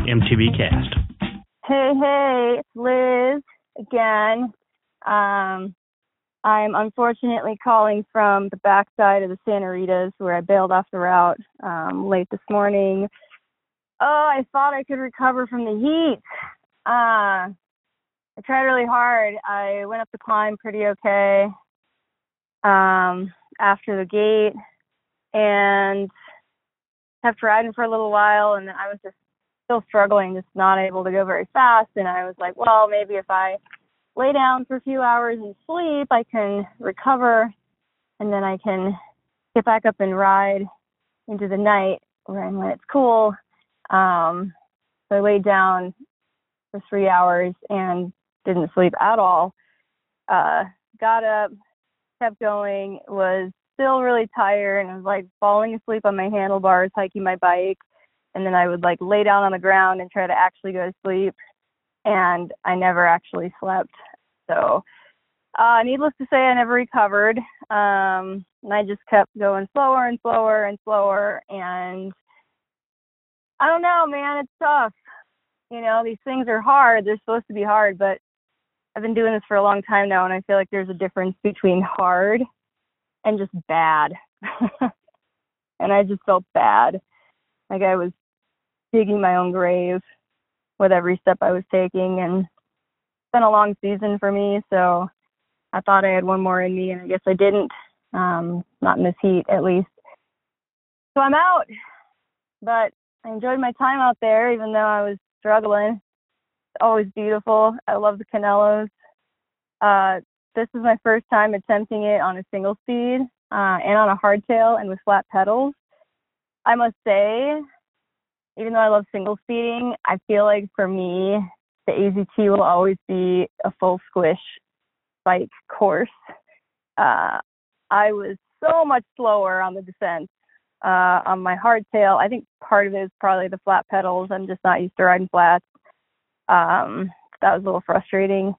MTB Cast. Hey, it's Liz again. I'm unfortunately calling from the backside of the Santa Ritas where I bailed off the route late this morning. Oh, I thought I could recover from the heat. I tried really hard. I went up the climb pretty okay after the gate and kept riding for a little while, and I was just still struggling, just not able to go very fast. And I was like, well, maybe if I lay down for a few hours and sleep, I can recover, and then I can get back up and ride into the night when it's cool. So I laid down for 3 hours and didn't sleep at all. Got up, kept going, was still really tired, and I was like falling asleep on my handlebars, hiking my bike. And then I would like lay down on the ground and try to actually go to sleep. And I never actually slept. So needless to say, I never recovered. And I just kept going slower and slower and slower. And I don't know, man, it's tough. You know, these things are hard. They're supposed to be hard, but I've been doing this for a long time now, and I feel like there's a difference between hard and just bad. And I just felt bad. Like I was digging my own grave with every step I was taking, and it's been a long season for me, so I thought I had one more in me, and I guess I didn't, not in this heat at least. So I'm out, but I enjoyed my time out there, even though I was struggling. It's always beautiful. I love the Canelos. This is my first time attempting it on a single speed and on a hardtail and with flat pedals. I must say, even though I love single speeding, I feel like for me, the AZT will always be a full squish bike course. I was so much slower on the descent on my hardtail. I think part of it is probably the flat pedals. I'm just not used to riding flats. That was a little frustrating.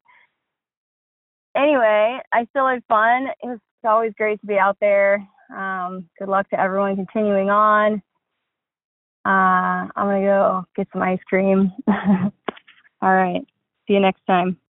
Anyway, I still had fun. It's always great to be out there. Good luck to everyone continuing on. I'm going to go get some ice cream. All right. See you next time.